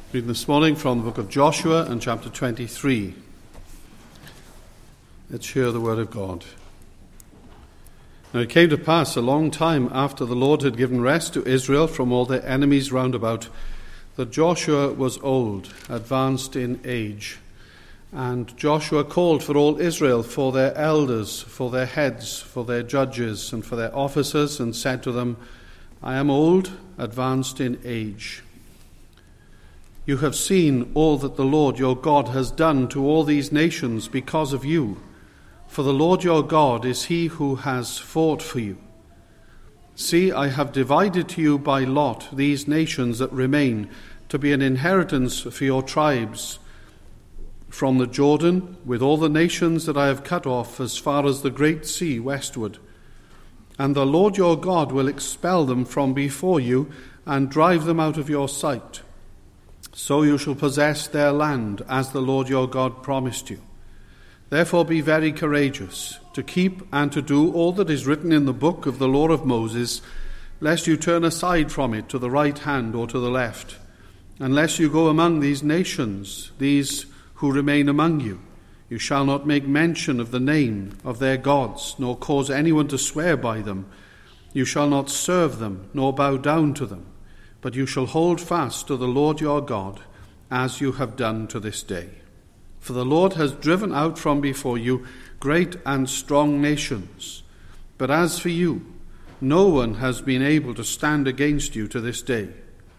Reading this morning from the book of Joshua and chapter 23. Let's hear the word of God. Now it came to pass a long time after the Lord had given rest to Israel from all their enemies round about, that Joshua was old, advanced in age. And Joshua called for all Israel, for their elders, for their heads, for their judges, and for their officers, and said to them, I am old, advanced in age. You have seen all that the Lord your God has done to all these nations because of you. For the Lord your God is he who has fought for you. See, I have divided to you by lot these nations that remain, to be an inheritance for your tribes, from the Jordan, with all the nations that I have cut off as far as the great sea westward. And the Lord your God will expel them from before you and drive them out of your sight. So you shall possess their land, as the Lord your God promised you. Therefore be very courageous, to keep and to do all that is written in the book of the law of Moses, lest you turn aside from it to the right hand or to the left, unless you go among these nations, these who remain among you. You shall not make mention of the name of their gods, nor cause anyone to swear by them. You shall not serve them, nor bow down to them. But you shall hold fast to the Lord your God, as you have done to this day. For the Lord has driven out from before you great and strong nations. But as for you, no one has been able to stand against you to this day.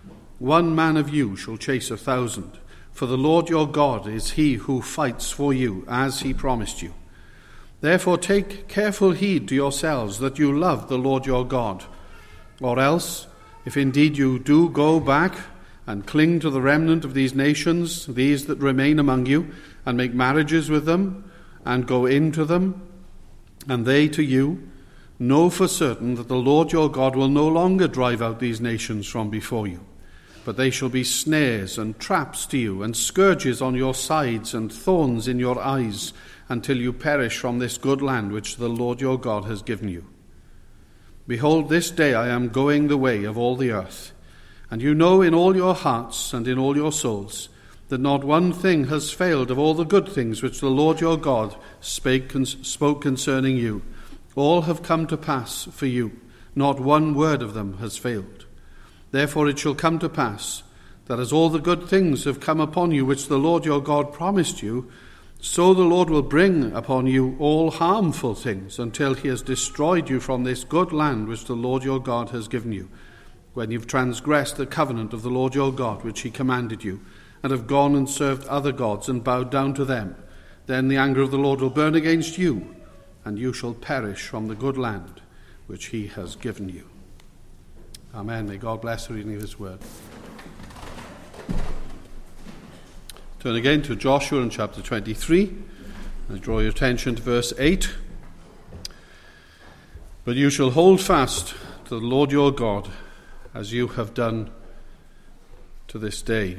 1 man of you shall chase 1,000. For the Lord your God is he who fights for you, as he promised you. Therefore take careful heed to yourselves that you love the Lord your God. Or else, if indeed you do go back and cling to the remnant of these nations, these that remain among you, and make marriages with them, and go into them, and they to you, know for certain that the Lord your God will no longer drive out these nations from before you, but they shall be snares and traps to you, and scourges on your sides, and thorns in your eyes, until you perish from this good land which the Lord your God has given you. Behold, this day I am going the way of all the earth, and you know in all your hearts and in all your souls that not one thing has failed of all the good things which the Lord your God spoke concerning you. All have come to pass for you. Not one word of them has failed. Therefore it shall come to pass that as all the good things have come upon you which the Lord your God promised you, so the Lord will bring upon you all harmful things until he has destroyed you from this good land which the Lord your God has given you, when you've transgressed the covenant of the Lord your God which he commanded you, and have gone and served other gods and bowed down to them. Then the anger of the Lord will burn against you, and you shall perish from the good land which he has given you. Amen. May God bless the reading of his word. Turn again to Joshua in chapter 23. I draw your attention to verse 8. But you shall hold fast to the Lord your God, as you have done to this day.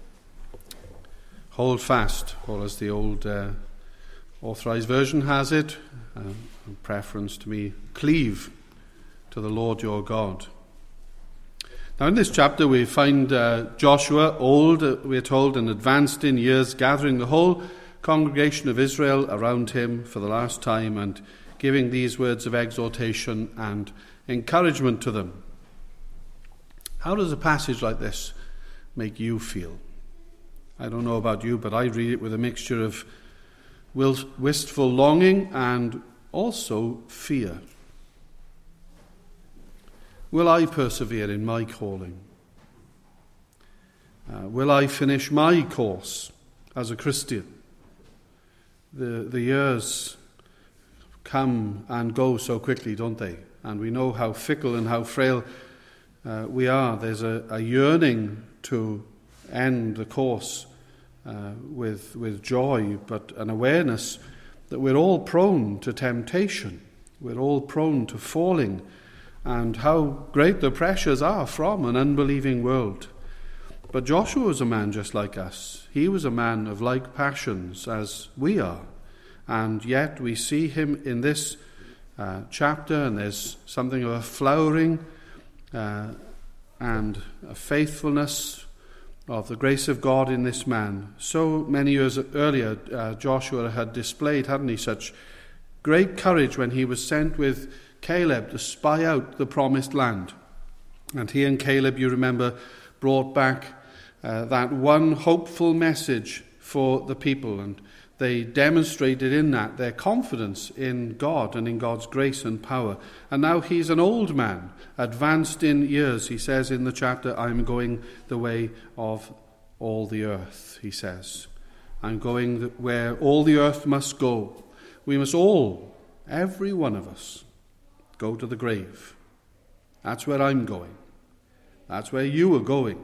Hold fast, or as the old Authorized Version has it, in preference to me, cleave to the Lord your God. Now in this chapter we find Joshua, old, we're told, and advanced in years, gathering the whole congregation of Israel around him for the last time and giving these words of exhortation and encouragement to them. How does a passage like this make you feel? I don't know about you, but I read it with a mixture of wistful longing and also fear. Will I persevere in my calling? Will I finish my course as a Christian? The years come and go so quickly, don't they? And we know how fickle and how frail we are. There's a yearning to end the course with joy, but an awareness that we're all prone to temptation. We're all prone to falling, and how great the pressures are from an unbelieving world. But Joshua was a man just like us. He was a man of like passions as we are. And yet we see him in this chapter, and there's something of a flowering and a faithfulness of the grace of God in this man. So many years earlier, Joshua had displayed, hadn't he, such great courage when he was sent with Caleb to spy out the promised land. And he and Caleb, you remember, brought back that one hopeful message for the people, and they demonstrated in that their confidence in God and in God's grace and power. And now he's an old man, advanced in years. He says in the chapter, I'm going the way of all the earth, he says. I'm going where all the earth must go. We must all, every one of us, go to the grave. That's where I'm going. That's where you are going.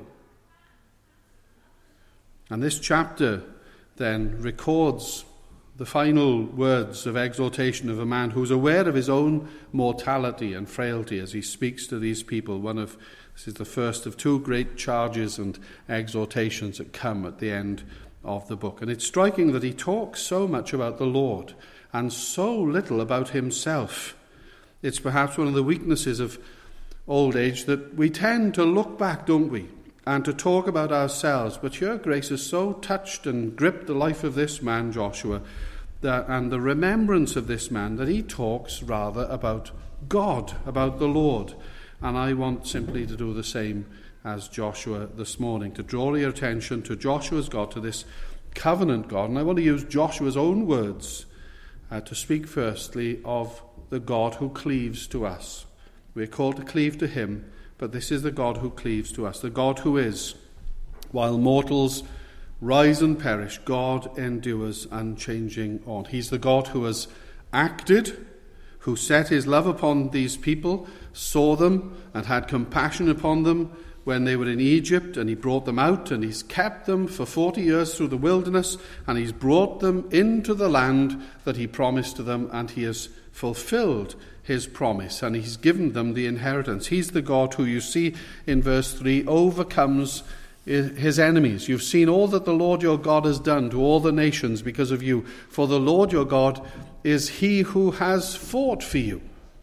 And this chapter then records the final words of exhortation of a man who's aware of his own mortality and frailty as he speaks to these people. This is the first of two great charges and exhortations that come at the end of the book. And it's striking that he talks so much about the Lord and so little about himself. It's perhaps one of the weaknesses of old age that we tend to look back, don't we, and to talk about ourselves. But here Grace has so touched and gripped the life of this man, Joshua, and the remembrance of this man, that he talks rather about God, about the Lord. And I want simply to do the same as Joshua this morning, to draw your attention to Joshua's God, to this covenant God. And I want to use Joshua's own words to speak firstly of the God who cleaves to us. We're called to cleave to him, but this is the God who cleaves to us, the God who is, while mortals rise and perish, God endures unchanging on. He's the God who has acted, who set his love upon these people, saw them and had compassion upon them when they were in Egypt, and he brought them out, and he's kept them for 40 years through the wilderness, and he's brought them into the land that he promised to them, and he has fulfilled his promise, and he's given them the inheritance. He's the God who, you see in verse 3, overcomes his enemies. You've seen all that the Lord your God has done to all the nations because of you. For the Lord your God is he who has fought for you.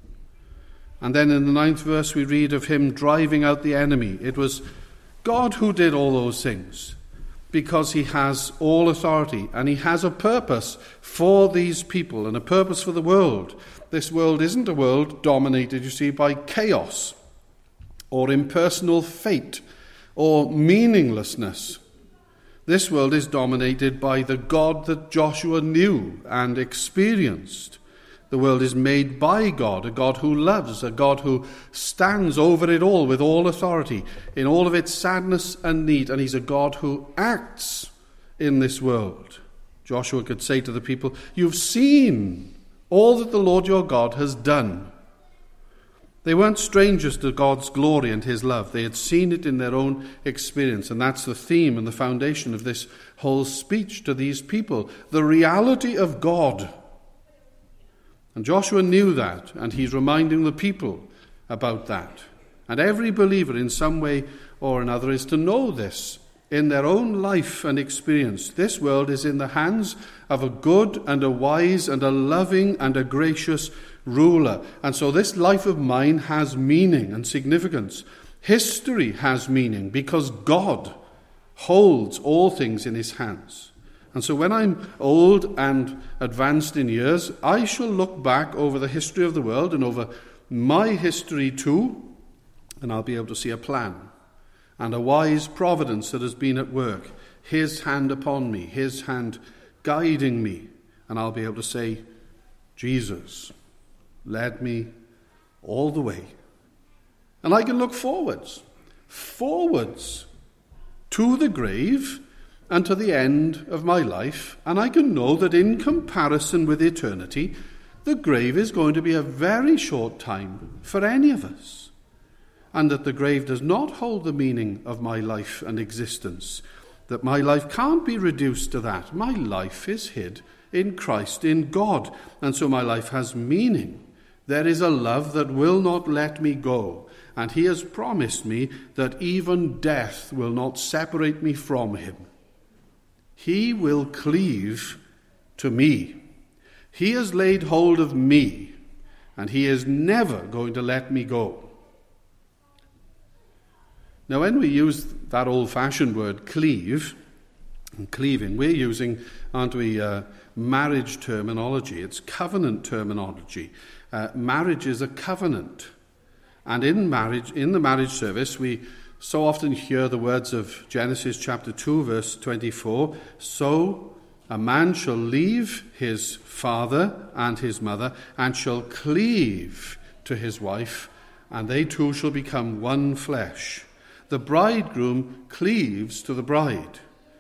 And then in the 9th verse we read of him driving out the enemy. It was God who did all those things because he has all authority, and he has a purpose for these people and a purpose for the world. This world isn't a world dominated, you see, by chaos or impersonal fate or meaninglessness. This world is dominated by the God that Joshua knew and experienced. The world is made by God, a God who loves, a God who stands over it all with all authority, in all of its sadness and need, and he's a God who acts in this world. Joshua could say to the people, you've seen all that the Lord your God has done. They weren't strangers to God's glory and his love. They had seen it in their own experience, and that's the theme and the foundation of this whole speech to these people, the reality of God. And Joshua knew that, and he's reminding the people about that. And every believer in some way or another is to know this in their own life and experience. This world is in the hands of a good and a wise and a loving and a gracious ruler. And so this life of mine has meaning and significance. History has meaning because God holds all things in his hands. And so when I'm old and advanced in years, I shall look back over the history of the world and over my history too, and I'll be able to see a plan and a wise providence that has been at work, his hand upon me, his hand guiding me, and I'll be able to say, Jesus led me all the way. And I can look forwards to the grave and to the end of my life, and I can know that in comparison with eternity, the grave is going to be a very short time for any of us, and that the grave does not hold the meaning of my life and existence, that my life can't be reduced to that. My life is hid in Christ, in God, and so my life has meaning. There is a love that will not let me go, and he has promised me that even death will not separate me from him. He will cleave to me. He has laid hold of me, and he is never going to let me go. Now, when we use that old-fashioned word cleave, and cleaving, we're using, aren't we, marriage terminology. It's covenant terminology. Marriage is a covenant. And in the marriage service, we so often hear the words of Genesis chapter 2, verse 24, "So a man shall leave his father and his mother, and shall cleave to his wife, and they two shall become one flesh." The bridegroom cleaves to the bride.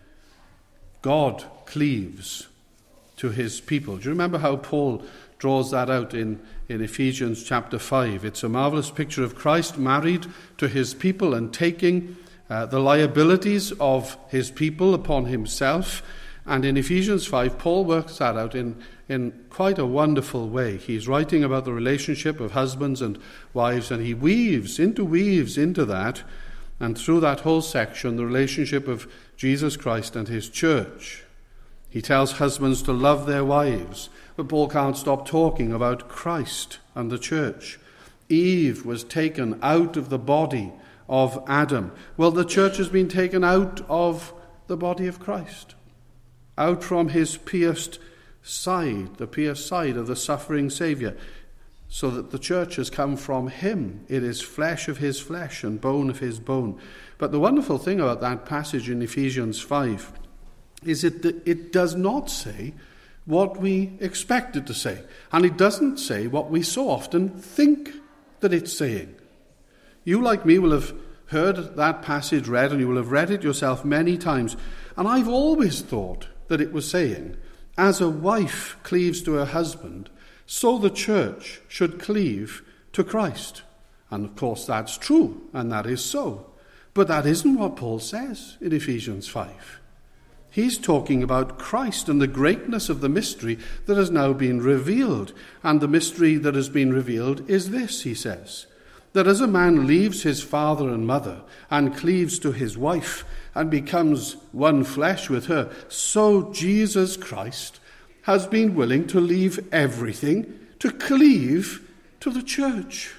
God cleaves to his people. Do you remember how Paul draws that out in Ephesians chapter 5? It's a marvelous picture of Christ married to his people and taking the liabilities of his people upon himself. And in Ephesians 5, Paul works that out in quite a wonderful way. He's writing about the relationship of husbands and wives, and he weaves into that, and through that whole section, the relationship of Jesus Christ and his church. He tells husbands to love their wives, but Paul can't stop talking about Christ and the church. Eve was taken out of the body of Adam. Well, the church has been taken out of the body of Christ, out from his pierced side, the pierced side of the suffering Saviour, so that the church has come from him. It is flesh of his flesh and bone of his bone. But the wonderful thing about that passage in Ephesians 5 is it does not say what we expect it to say. And it doesn't say what we so often think that it's saying. You, like me, will have heard that passage read, and you will have read it yourself many times. And I've always thought that it was saying, as a wife cleaves to her husband, so the church should cleave to Christ. And of course that's true, and that is so. But that isn't what Paul says in Ephesians 5. He's talking about Christ and the greatness of the mystery that has now been revealed. And the mystery that has been revealed is this, he says, that as a man leaves his father and mother and cleaves to his wife and becomes one flesh with her, so Jesus Christ has been willing to leave everything to cleave to the church.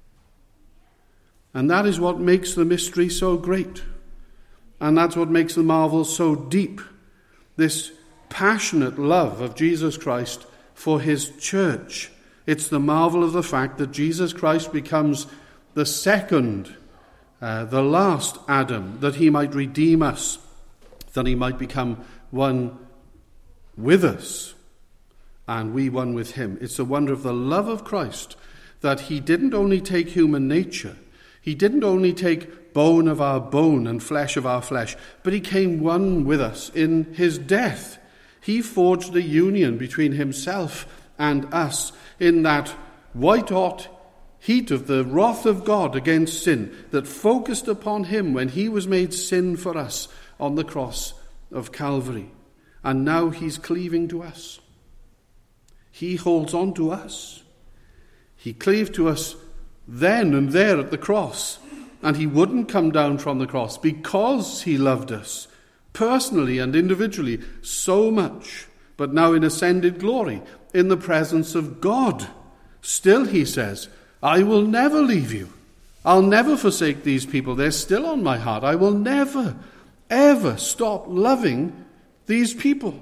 And that is what makes the mystery so great. And that's what makes the marvel so deep. This passionate love of Jesus Christ for his church. It's the marvel of the fact that Jesus Christ becomes the second, the last Adam, that he might redeem us, that he might become one with us, and we one with him. It's the wonder of the love of Christ that he didn't only take human nature, he didn't only take bone of our bone and flesh of our flesh, but he came one with us in his death. He forged a union between himself and us in that white-hot heat of the wrath of God against sin that focused upon him when he was made sin for us on the cross of Calvary. And now he's cleaving to us. He holds on to us. He cleaved to us then and there at the cross, and he wouldn't come down from the cross because he loved us personally and individually so much. But now in ascended glory, in the presence of God, still he says, I will never leave you. I'll never forsake these people. They're still on my heart. I will never, ever stop loving these people.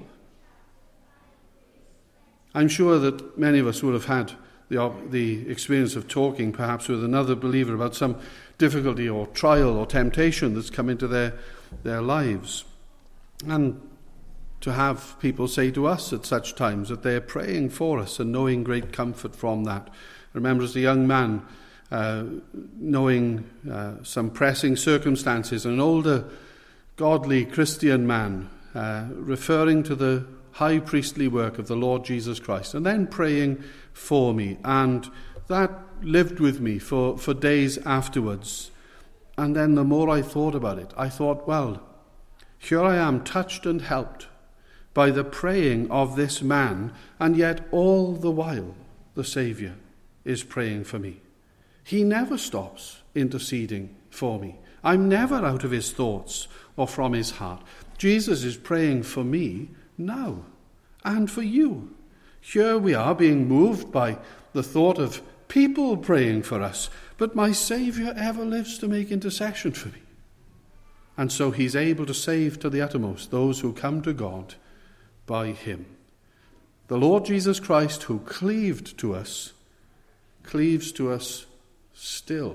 I'm sure that many of us would have had the experience of talking perhaps with another believer about some difficulty or trial or temptation that's come into their lives. And to have people say to us at such times that they're praying for us and knowing great comfort from that. I remember as a young man knowing some pressing circumstances, an older godly Christian man referring to the high priestly work of the Lord Jesus Christ and then praying for me, and that lived with me for days afterwards. And then the more I thought about it, I thought, well, here I am touched and helped by the praying of this man, and yet all the while the Saviour is praying for me. He never stops interceding for me. I'm never out of his thoughts or from his heart. Jesus is praying for me now and for you. Here we are being moved by the thought of people praying for us, but my Saviour ever lives to make intercession for me. And so he's able to save to the uttermost those who come to God by him. The Lord Jesus Christ, who cleaved to us, cleaves to us still.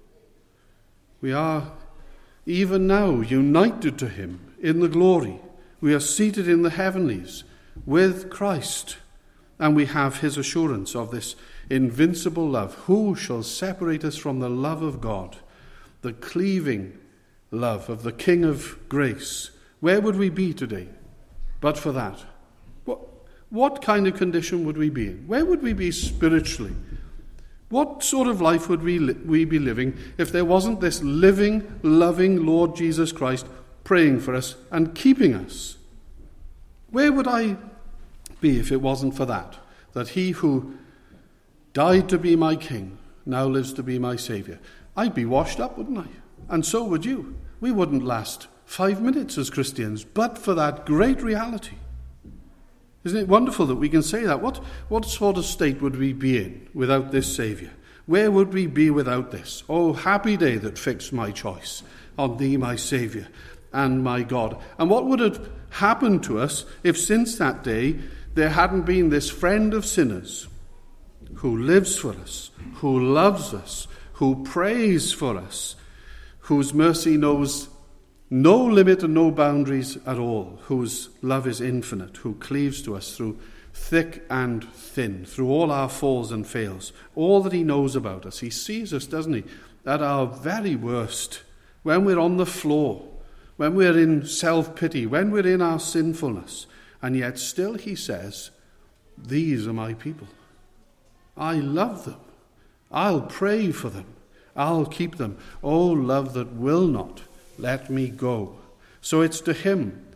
We are even now united to him in the glory. We are seated in the heavenlies with Christ, and we have his assurance of this invincible love. Who shall separate us from the love of God, the cleaving love of the King of grace? Where would we be today but for that? What kind of condition would we be in? Where would we be spiritually? What sort of life would we be living if there wasn't this living, loving Lord Jesus Christ praying for us and keeping us? Where would I be if it wasn't for that? That he who died to be my king now lives to be my saviour. I'd be washed up, wouldn't I? And so would you. We wouldn't last 5 minutes as Christians, but for that great reality. Isn't it wonderful that we can say that? What sort of state would we be in without this Saviour? Where would we be without this? Oh, happy day that fixed my choice on thee, my Saviour and my God. And what would have happened to us if since that day there hadn't been this friend of sinners who lives for us, who loves us, who prays for us, whose mercy knows no limit and no boundaries at all, whose love is infinite, who cleaves to us through thick and thin, through all our falls and fails, all that he knows about us. He sees us, doesn't he, at our very worst, when we're on the floor, when we're in self-pity, when we're in our sinfulness. And yet still he says, these are my people. I love them. I'll pray for them. I'll keep them. Oh, love that will not let me go. So it's to him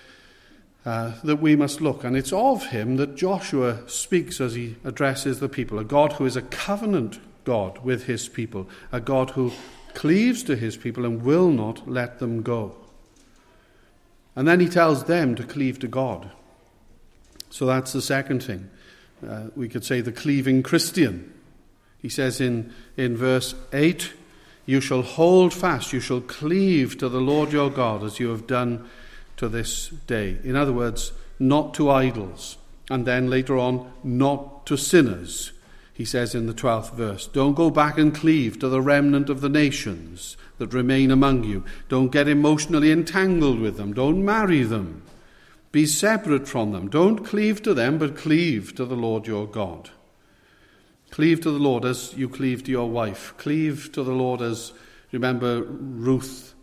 that we must look. And it's of him that Joshua speaks as he addresses the people. A God who is a covenant God with his people. A God who cleaves to his people and will not let them go. And then he tells them to cleave to God. So that's the second thing. We could say the cleaving Christian. He says in verse 8, you shall hold fast, you shall cleave to the Lord your God as you have done to this day. In other words, not to idols. And then later on, not to sinners. He says in the 12th verse, don't go back and cleave to the remnant of the nations that remain among you. Don't get emotionally entangled with them. Don't marry them. Be separate from them. Don't cleave to them, but cleave to the Lord your God. Cleave to the Lord as you cleave to your wife. Cleave to the Lord as, remember, Ruth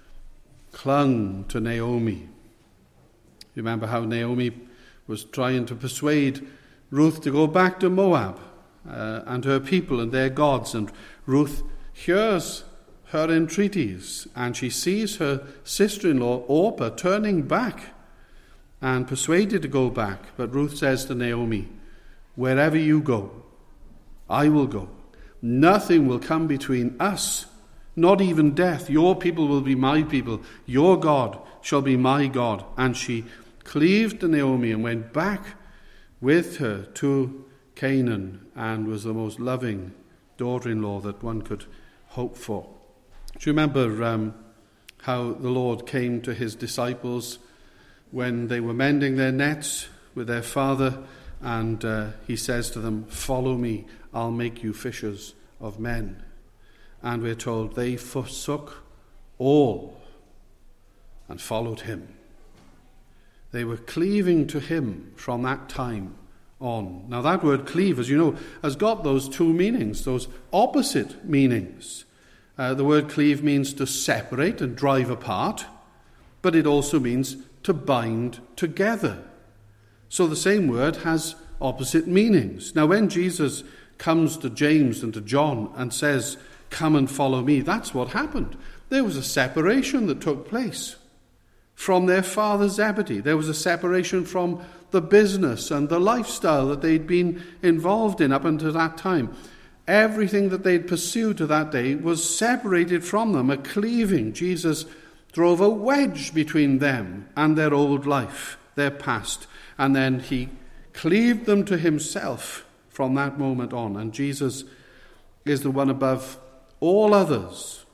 clung to Naomi. Remember how Naomi was trying to persuade Ruth to go back to Moab and her people and their gods. And Ruth hears her entreaties and she sees her sister-in-law Orpah turning back and persuaded to go back. But Ruth says to Naomi, wherever you go, I will go. Nothing will come between us, not even death. Your people will be my people. Your God shall be my God. And she cleaved to Naomi and went back with her to Canaan and was the most loving daughter-in-law that one could hope for. Do you remember how the Lord came to his disciples when they were mending their nets with their father? And he says to them, follow me, I'll make you fishers of men. And we're told they forsook all and followed him. They were cleaving to him from that time on. Now that word cleave, as you know, has got those two meanings, those opposite meanings. The word cleave means to separate and drive apart, but it also means to bind together. So the same word has opposite meanings. Now when Jesus comes to James and to John and says, come and follow me, that's what happened. There was a separation that took place from their father Zebedee. There was a separation from the business and the lifestyle that they'd been involved in up until that time. Everything that they'd pursued to that day was separated from them, a cleaving. Jesus drove a wedge between them and their old life, their past, and then he cleaved them to himself from that moment on. And Jesus is the one above all others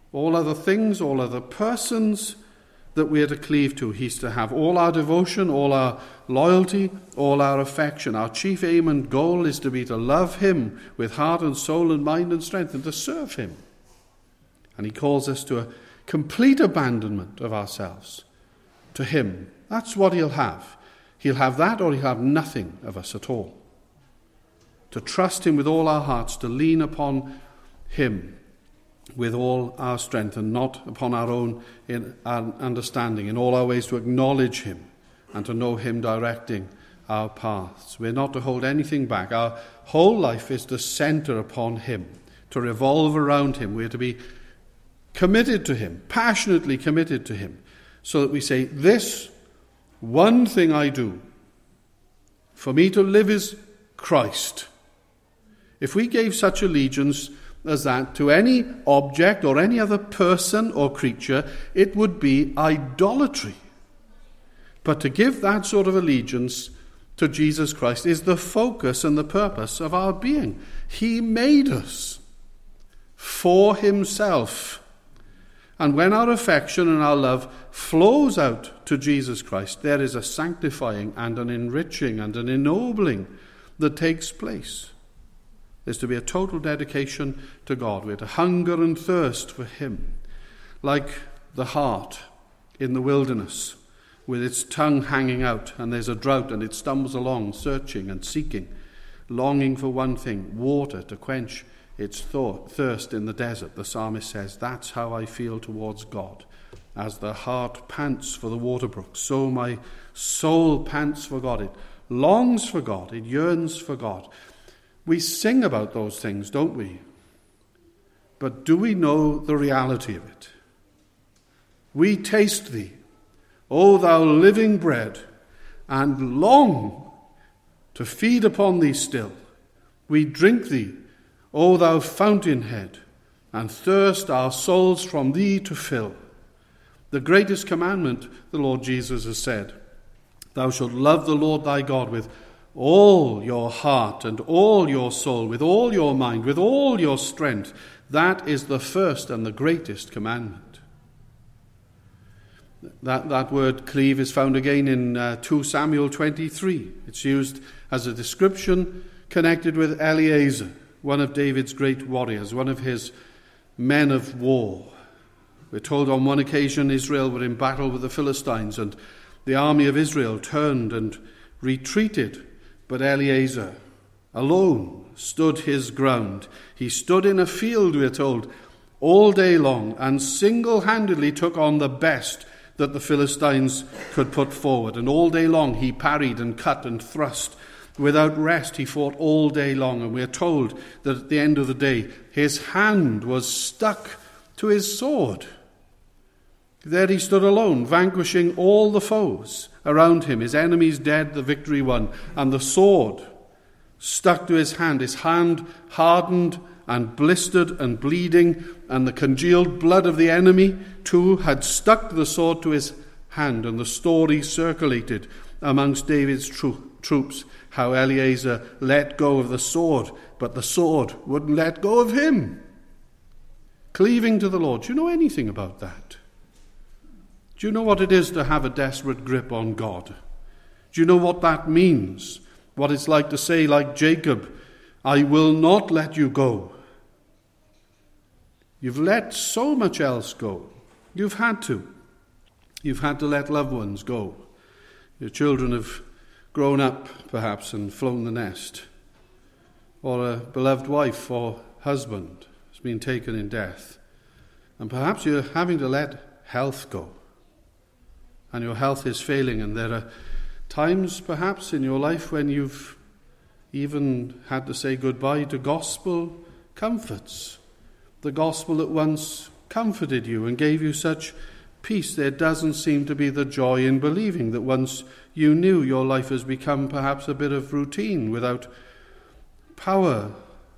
all other things, all other persons that we are to cleave to. He's to have all our devotion, all our loyalty, all our affection. Our chief aim and goal is to be to love him with heart and soul and mind and strength, and to serve him. And he calls us to a complete abandonment of ourselves to him. That's what he'll have. He'll have that, or he'll have nothing of us at all. To trust him with all our hearts, to lean upon him with all our strength and not upon our own understanding, in all our ways to acknowledge him and to know him directing our paths. We're not to hold anything back. Our whole life is to center upon him, to revolve around him. We're to be committed to him, passionately committed to him, so that we say, this one thing I do, for me to live is Christ. If we gave such allegiance as that to any object or any other person or creature, it would be idolatry. But to give that sort of allegiance to Jesus Christ is the focus and the purpose of our being. He made us for himself. And when our affection and our love flows out to Jesus Christ, there is a sanctifying and an enriching and an ennobling that takes place. There's to be a total dedication to God. We're to hunger and thirst for him, like the hart in the wilderness with its tongue hanging out, and there's a drought and it stumbles along, searching and seeking, longing for one thing, water to quench its thirst in the desert. The psalmist says, that's how I feel towards God. As the hart pants for the water brook, so my soul pants for God. It longs for God. It yearns for God. We sing about those things, don't we? But do we know the reality of it? We taste thee, O thou living bread, and long to feed upon thee still. We drink thee, O thou fountainhead, and thirst our souls from thee to fill. The greatest commandment, the Lord Jesus has said, thou shalt love the Lord thy God with all your heart and all your soul, with all your mind, with all your strength. That is the first and the greatest commandment. That word cleave is found again in 2 Samuel 23. It's used as a description connected with Eleazar, one of David's great warriors, one of his men of war. We're told on one occasion Israel were in battle with the Philistines, and the army of Israel turned and retreated. But Eleazar alone stood his ground. He stood in a field, we're told, all day long, and single-handedly took on the best that the Philistines could put forward. And all day long he parried and cut and thrust. Without rest he fought all day long. And we're told that at the end of the day his hand was stuck to his sword. There he stood alone, vanquishing all the foes around him, his enemies dead, the victory won, and the sword stuck to his hand hardened and blistered and bleeding, and the congealed blood of the enemy too had stuck the sword to his hand. And the story circulated amongst David's troops how Eleazar let go of the sword, but the sword wouldn't let go of him. Cleaving to the Lord. Do you know anything about that? Do you know what it is to have a desperate grip on God? Do you know what that means? What it's like to say, like Jacob, I will not let you go. You've let so much else go. You've had to. You've had to let loved ones go. Your children have grown up, perhaps, and flown the nest. Or a beloved wife or husband has been taken in death. And perhaps you're having to let health go. And your health is failing, and there are times perhaps in your life when you've even had to say goodbye to gospel comforts. The gospel that once comforted you and gave you such peace. There doesn't seem to be the joy in believing that once you knew. Your life has become perhaps a bit of routine without power,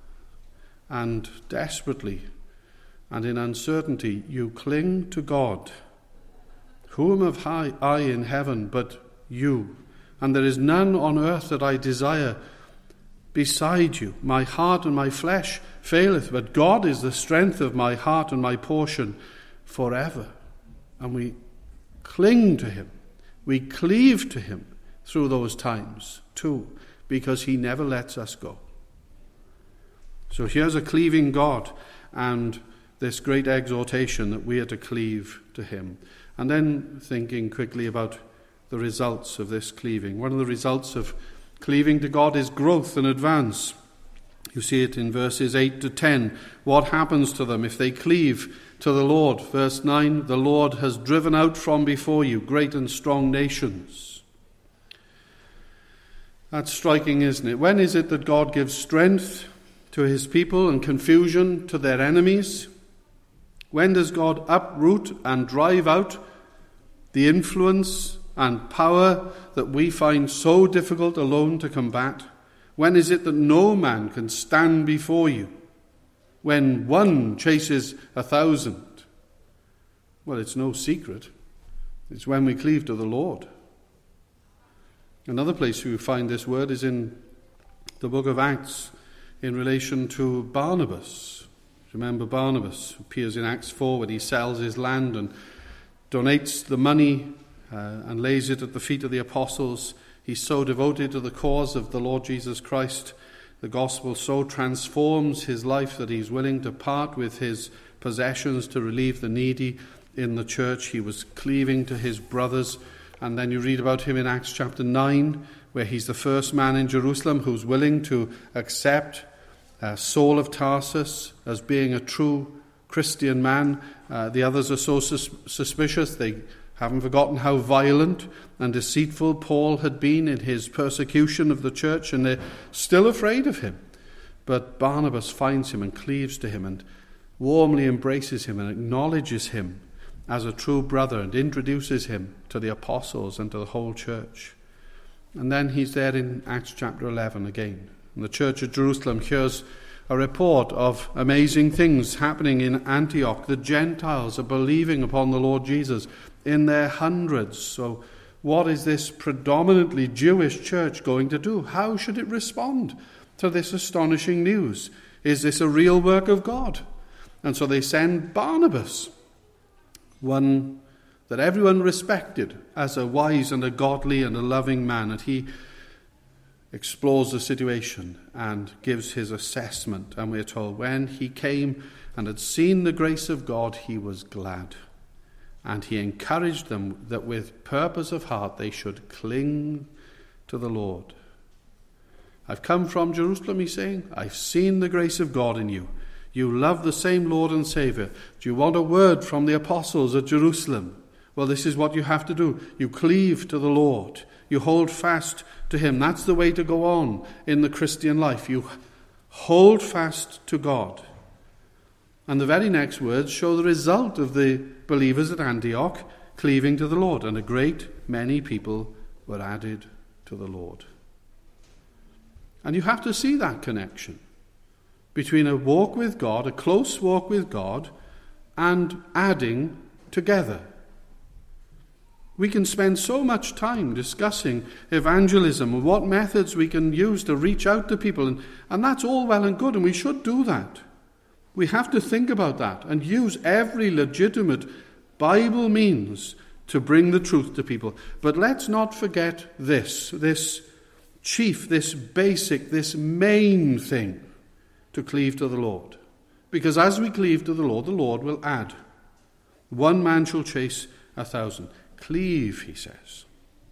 and desperately and in uncertainty you cling to God. Whom have I in heaven but you? And there is none on earth that I desire beside you. My heart and my flesh faileth, but God is the strength of my heart and my portion forever. And we cling to him. We cleave to him through those times too, because he never lets us go. So here's a cleaving God and this great exhortation that we are to cleave to him. And then thinking quickly about the results of this cleaving. One of the results of cleaving to God is growth and advance. You see it in verses 8 to 10. What happens to them if they cleave to the Lord? Verse 9, the Lord has driven out from before you great and strong nations. That's striking, isn't it? When is it that God gives strength to his people and confusion to their enemies? When does God uproot and drive out the influence and power that we find so difficult alone to combat? When is it that no man can stand before you? When one chases 1,000? Well, it's no secret. It's when we cleave to the Lord. Another place we find this word is in the book of Acts in relation to Barnabas. Remember, Barnabas appears in Acts 4 when he sells his land and donates the money and lays it at the feet of the apostles. He's so devoted to the cause of the Lord Jesus Christ. The gospel so transforms his life that he's willing to part with his possessions to relieve the needy in the church. He was cleaving to his brothers. And then you read about him in Acts chapter 9, where he's the first man in Jerusalem who's willing to accept Saul of Tarsus as being a true Christian man. The others are so suspicious. They haven't forgotten how violent and deceitful Paul had been in his persecution of the church, and they're still afraid of him. But Barnabas finds him and cleaves to him and warmly embraces him and acknowledges him as a true brother and introduces him to the apostles and to the whole church. And then he's there in Acts chapter 11 again. And the church at Jerusalem hears a report of amazing things happening in Antioch. The Gentiles are believing upon the Lord Jesus in their hundreds. So what is this predominantly Jewish church going to do? How should it respond to this astonishing news? Is this a real work of God? And so they send Barnabas, one that everyone respected as a wise and a godly and a loving man, and he explores the situation and gives his assessment. And we're told when he came and had seen the grace of God, he was glad. And he encouraged them that with purpose of heart they should cling to the Lord. I've come from Jerusalem, he's saying. I've seen the grace of God in you. You love the same Lord and Saviour. Do you want a word from the apostles at Jerusalem? Well, this is what you have to do. You cleave to the Lord. You hold fast to him. That's the way to go on in the Christian life. You hold fast to God. And the very next words show the result of the believers at Antioch cleaving to the Lord. And a great many people were added to the Lord. And you have to see that connection between a walk with God, a close walk with God, and adding together. We can spend so much time discussing evangelism and what methods we can use to reach out to people, and that's all well and good, and we should do that. We have to think about that and use every legitimate Bible means to bring the truth to people. But let's not forget this chief, this basic, this main thing, to cleave to the Lord. Because as we cleave to the Lord will add. One man shall chase 1,000. Cleave, he says.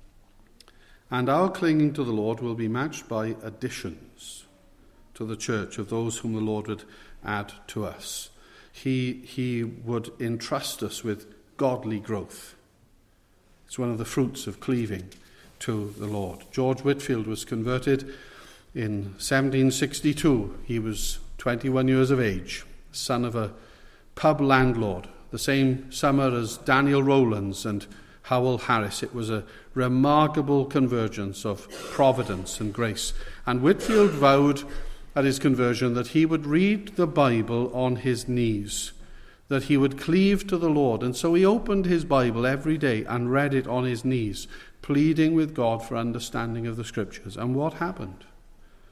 And our clinging to the Lord will be matched by additions to the church of those whom the Lord would add to us. He would entrust us with godly growth. It's one of the fruits of cleaving to the Lord. George Whitefield was converted in 1762. He was 21 years of age, son of a pub landlord, the same summer as Daniel Rowlands and Howell Harris. It was a remarkable convergence of providence and grace. And Whitefield vowed at his conversion that he would read the Bible on his knees, that he would cleave to the Lord. And so he opened his Bible every day and read it on his knees, pleading with God for understanding of the Scriptures. And what happened?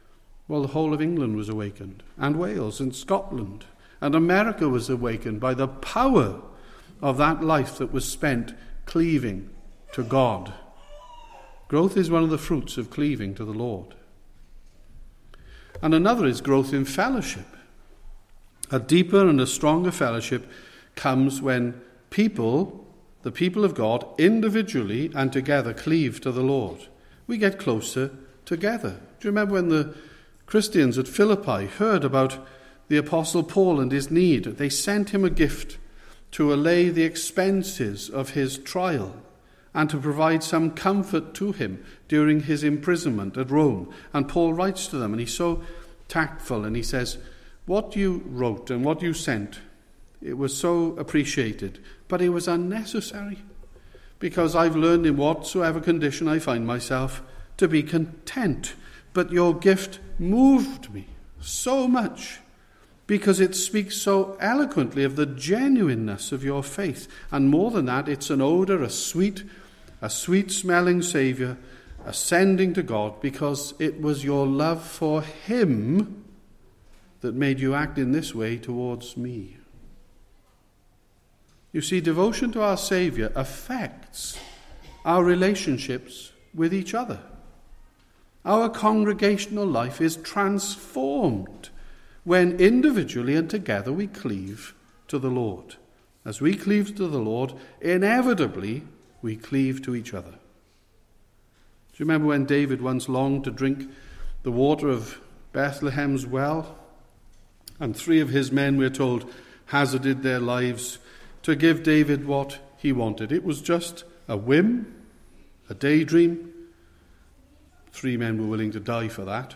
Well, the whole of England was awakened, and Wales, and Scotland, and America was awakened by the power of that life that was spent cleaving to God. Growth is one of the fruits of cleaving to the Lord. And another is growth in fellowship. A deeper and a stronger fellowship comes when people, the people of God, individually and together cleave to the Lord. We get closer together. Do you remember when the Christians at Philippi heard about the Apostle Paul and his need? They sent him a gift to allay the expenses of his trial and to provide some comfort to him during his imprisonment at Rome. And Paul writes to them, and he's so tactful, and he says, what you wrote and what you sent, it was so appreciated, but it was unnecessary, because I've learned in whatsoever condition I find myself to be content. But your gift moved me so much, because it speaks so eloquently of the genuineness of your faith. And more than that, it's an odor, a sweet-smelling Saviour ascending to God, because it was your love for him that made you act in this way towards me. You see, devotion to our Saviour affects our relationships with each other. Our congregational life is transformed when individually and together we cleave to the Lord. As we cleave to the Lord, inevitably we cleave to each other. Do you remember when David once longed to drink the water of Bethlehem's well? And 3 of his men, we're told, hazarded their lives to give David what he wanted. It was just a whim, a daydream. 3 men were willing to die for that.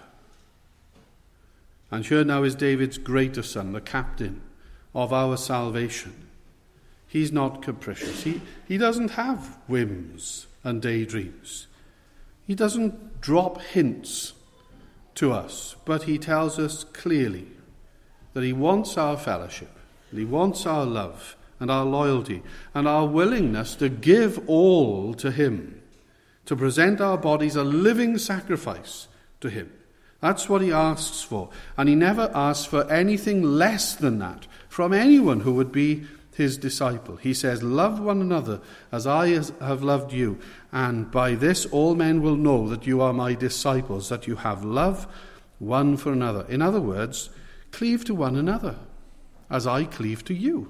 And here now is David's greater son, the captain of our salvation. He's not capricious. He doesn't have whims and daydreams. He doesn't drop hints to us, but he tells us clearly that he wants our fellowship, and he wants our love and our loyalty and our willingness to give all to him, to present our bodies a living sacrifice to him. That's what he asks for. And he never asks for anything less than that from anyone who would be his disciple. He says, love one another as I have loved you, and by this all men will know that you are my disciples, that you have love one for another. In other words, cleave to one another as I cleave to you.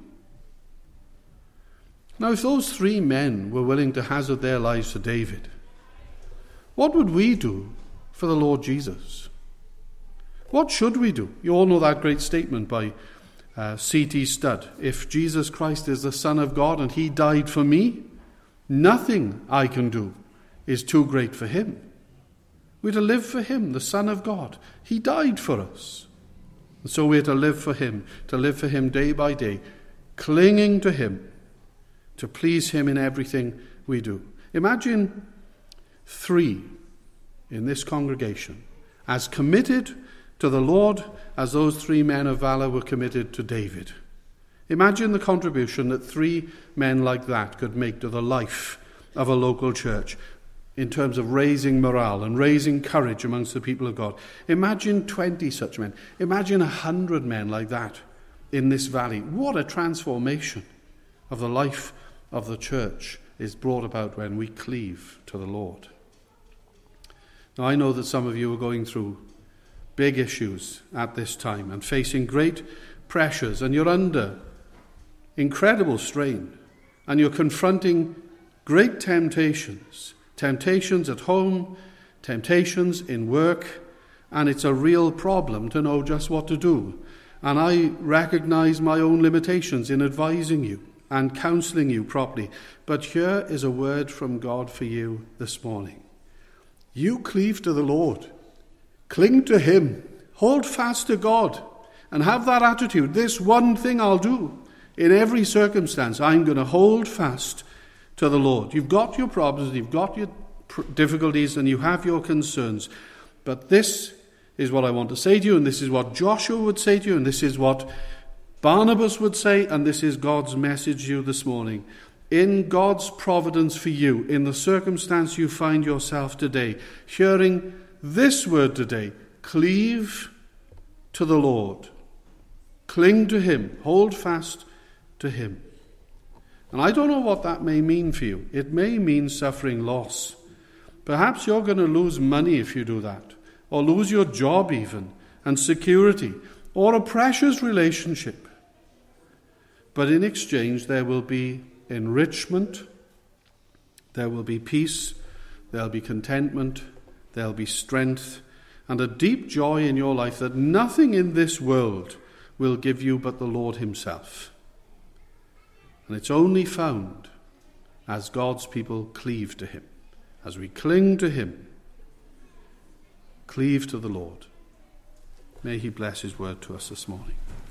Now, if those 3 men were willing to hazard their lives for David, what would we do for the Lord Jesus? What should we do? You all know that great statement by C.T. Studd. If Jesus Christ is the Son of God and he died for me, nothing I can do is too great for him. We're to live for him, the Son of God. He died for us. And so we're to live for him day by day, clinging to him, to please him in everything we do. Imagine 3 in this congregation as committed to the Lord as those 3 men of valor were committed to David. Imagine the contribution that 3 men like that could make to the life of a local church in terms of raising morale and raising courage amongst the people of God. Imagine 20 such men. Imagine 100 men like that in this valley. What a transformation of the life of the church is brought about when we cleave to the Lord. Now, I know that some of you are going through big issues at this time and facing great pressures, and you're under incredible strain, and you're confronting great temptations at home, temptations in work, and it's a real problem to know just what to do. And I recognize my own limitations in advising you and counseling you properly. But here is a word from God for you this morning. You cleave to the Lord. Cling to him. Hold fast to God. And have that attitude. This one thing I'll do. In every circumstance, I'm going to hold fast to the Lord. You've got your problems, you've got your difficulties, and you have your concerns. But this is what I want to say to you, and this is what Joshua would say to you, and this is what Barnabas would say, and this is God's message to you this morning. In God's providence for you, in the circumstance you find yourself today, hearing this word today, cleave to the Lord. Cling to him. Hold fast to him. And I don't know what that may mean for you. It may mean suffering loss. Perhaps you're going to lose money if you do that, or lose your job even, and security, or a precious relationship. But in exchange, there will be enrichment, there will be peace, there will be contentment, there will be strength, and a deep joy in your life that nothing in this world will give you but the Lord himself. And it's only found as God's people cleave to him. As we cling to him, cleave to the Lord. May he bless his word to us this morning.